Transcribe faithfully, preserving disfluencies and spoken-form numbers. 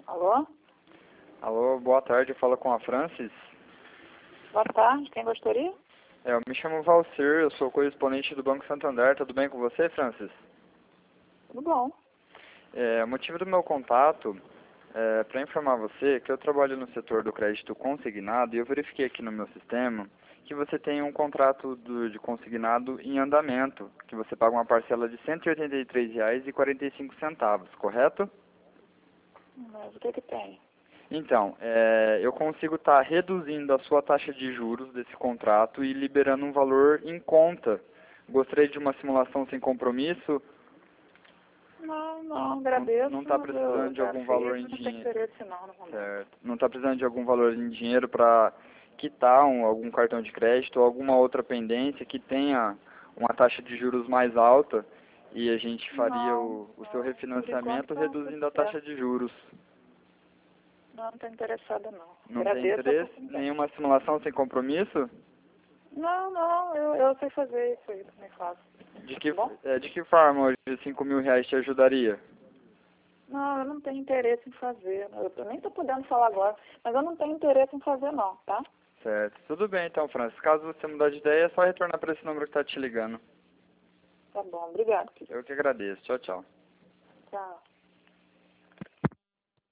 Alô? Alô, boa tarde, eu falo com a Francis. Boa tarde, quem gostaria? É, eu me chamo Valcir, eu sou correspondente do Banco Santander, tudo bem com você, Francis? Tudo bom. É, o motivo do meu contato é para informar você que eu trabalho no setor do crédito consignado e eu verifiquei aqui no meu sistema que você tem um contrato do, de consignado em andamento, que você paga uma parcela de cento e oitenta e três reais e quarenta e cinco centavos, correto? Mas o que que tem? Então, é, eu consigo estar reduzindo a sua taxa de juros desse contrato e liberando um valor em conta. Gostaria de uma simulação sem compromisso? Não, não, agradeço, Não está mas eu precisando de já algum valor fiz, em não tem dinheiro, interesse não no momento. certo? Não está precisando de algum valor em dinheiro para quitar um, algum cartão de crédito ou alguma outra pendência que tenha uma taxa de juros mais alta e a gente faria Não, o, o seu não, por enquanto refinanciamento tá tudo reduzindo a taxa certo. de juros. Não, não estou interessada não. Não tem Agradeço a interesse? oportunidade. Nenhuma simulação sem compromisso? Não, não, eu, eu sei fazer isso aí, também faço. De que, Tá bom? é, de que forma hoje cinco mil reais te ajudaria? Não, eu não tenho interesse em fazer. Eu, eu nem estou podendo falar agora, mas eu não tenho interesse em fazer não, tá? Certo. Tudo bem então, Francis. Caso você mudar de ideia, é só retornar para esse número que está te ligando. Tá bom, obrigado. Eu que agradeço. Tchau, tchau. Tchau.